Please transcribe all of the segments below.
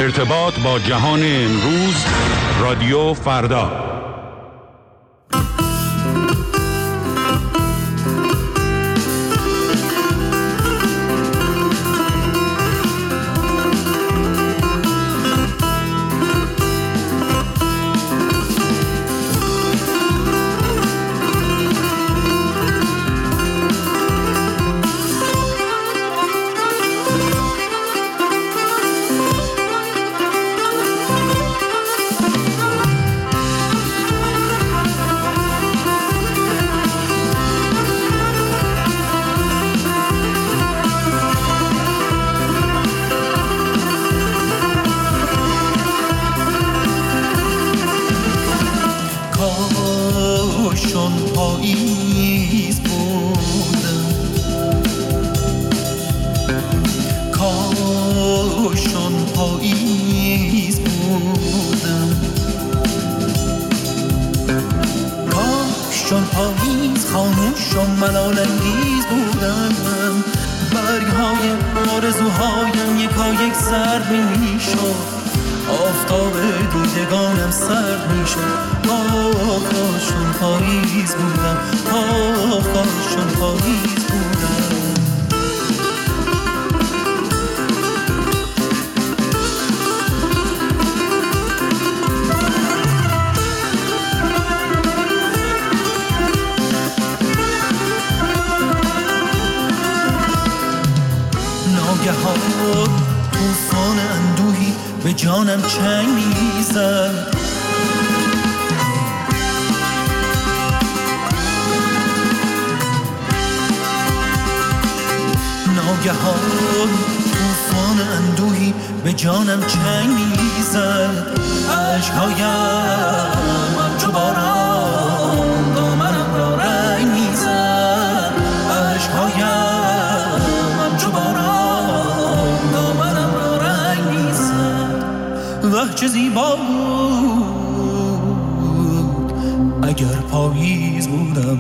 ارتباط با جهان امروز، رادیو فردا. طوفان اندوهی به جانم چنگ میزد، ناگهان طوفان اندوهی به جانم چنگ میزد، اشک‌هایم همچو باران دامنم را رنگ میزد، اشک‌هایم همچو باران دامنم را رنگ میزد. وه چه زیبا بود اگر پاییز بودم.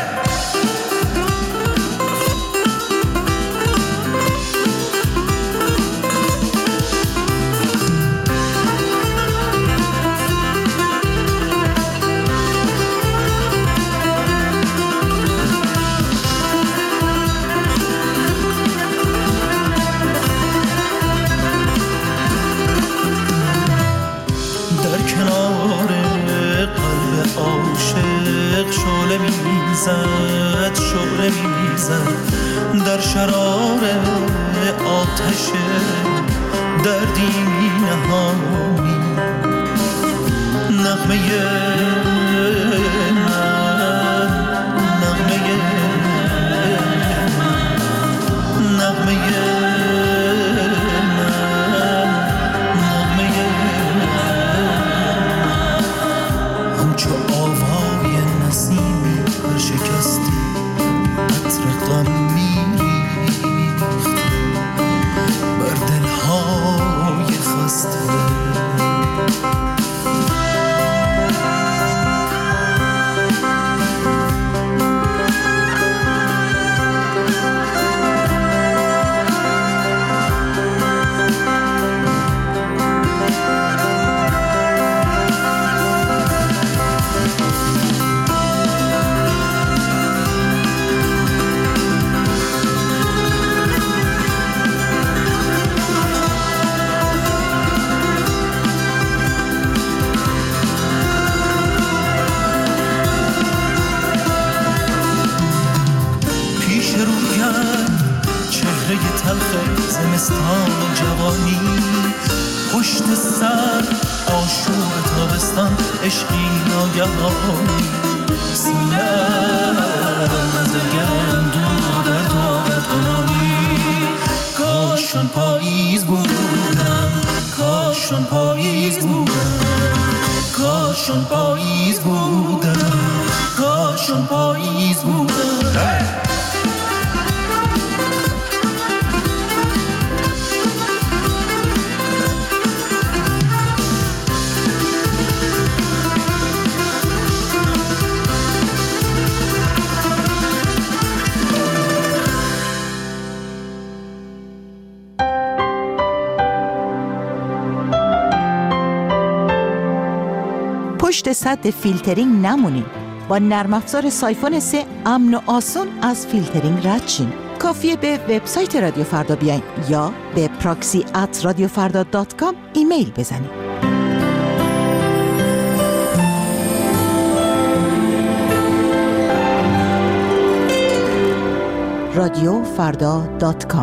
شعله میزد در شرار آتش دردی نهانی، نغمه من، نغمه من، نغمه من، نغمه همچو آوای نسیمی شکستی عطر غم میریخت بر دلهای خسته. زمستان و جوانی پشت سر آشوب تابستان، عشقی ناگهانی سینه‌ام از گرم دور در تابت کنانی. کاشون پاییز بودم، کاشون پاییز بودم، کاشون پاییز بودم، کاشون پاییز بودم. پشت سد فیلترینگ نمونین. با نرم افزار سایفون 3 امن و آسون از فیلترینگ رد شین. کافیه به وبسایت رادیو فردا بیاین یا به proxy@radiofarda.com ایمیل بزنید. radiofarda.com.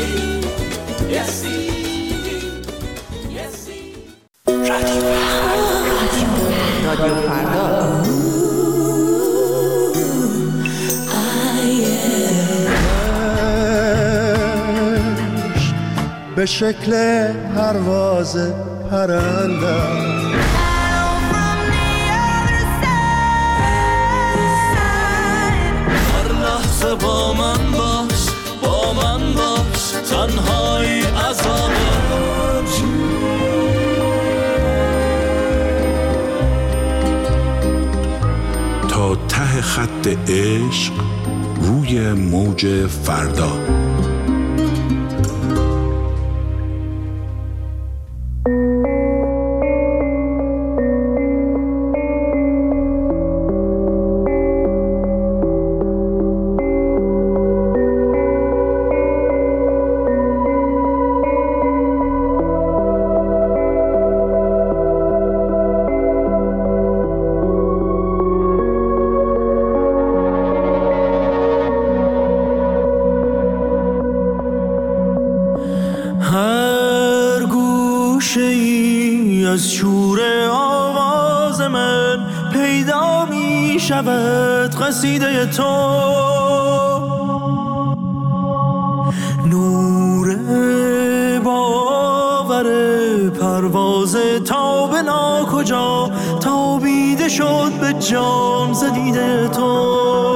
رادیو به شکل پرواز پرنده. هر لحظه با من باش، با من باش، تنهایی عذابه. تا ته خط عشق روی موج فردا. از شور آواز من پیدا می شود قصیده تو، نور باور پرواز تا به ناکجا تابیده شد به جام زدیده تو.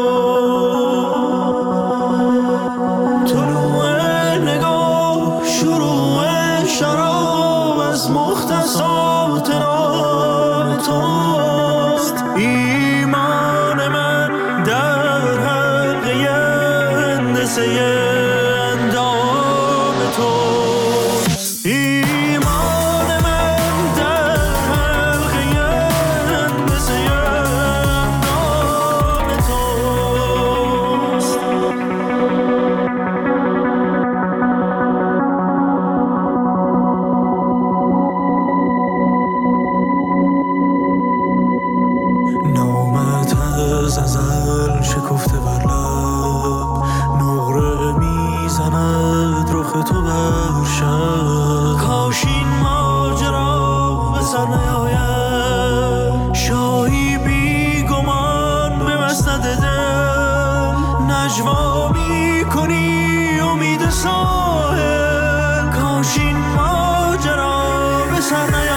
طلوع نگاه شروع شراب از مختصات نام توست. ایمان من در حلقه هندسه اندام توست. ایمان من در حلقه هندسه اندام توست. نامت از ازل شکفته بر لب، نقره میزند رخ تو بر شب. کاش این ماجرا به سر نیاید، شاهی بی گمان به مسند دل نجوا میکنی امید ساحل. کاش این ماجرا به سر نیاید.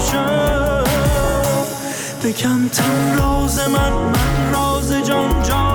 بکن تن راز من راز جان جان.